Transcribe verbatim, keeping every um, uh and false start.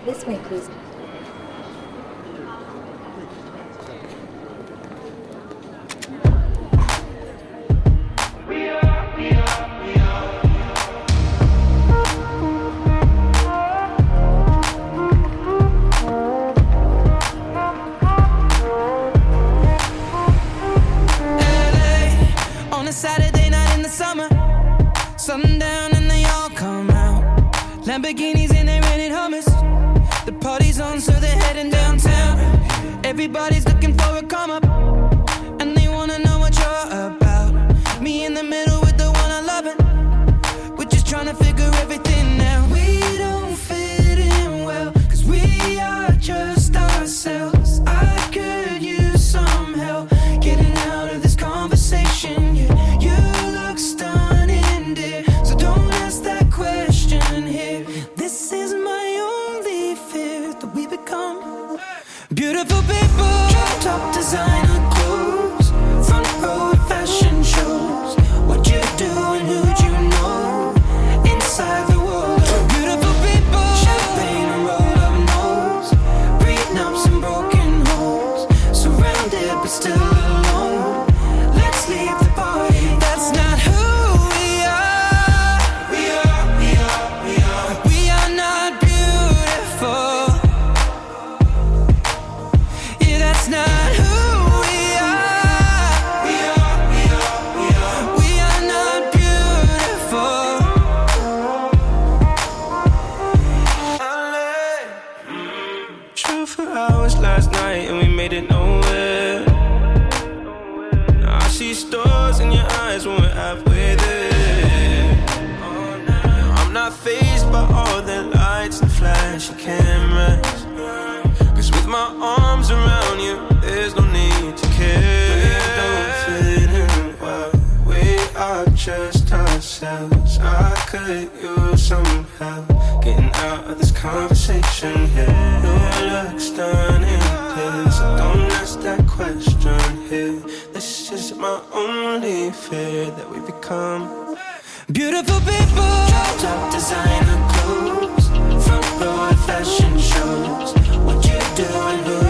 This way, please. Saturday night in the summer, sundown and they all come out. Lamborghinis and they rented Hummers. The party's on, so they're heading downtown. Everybody's looking for a come up, and they wanna know what you're about. Me in the middle with the one I love it. We're just trying to figure everything out. We don't fit in well, cause we are just ourselves. I could use some help getting out of this conversation. Yeah. You look stunning, dear, so don't ask that question here. This is my only fear, that we become beautiful people. Top designer clothes, front row fashion shows. What you do and who'd you know? Inside the world of beautiful people. Champagne and roll up nose, prenups and broken homes. Surrounded but still alone. Let's leave the party. That's not who we are. We are, we are, we are. We are not beautiful. Yeah, that's not who we are. We are, we are, we are. We are not beautiful. L A Drove for hours last night and we made it nowhere. I see stars in your eyes when we're halfway there. I'm not fazed by all the lights and flashy cameras, cause with my arms around you, there's no need to care. We don't fit in well, we are just ourselves. I could use some help getting out of this conversation here. You look stunning, please, so don't ask that question here. This is my only fear, that we become beautiful people. Top designer clothes, front row fashion shows. What you do and who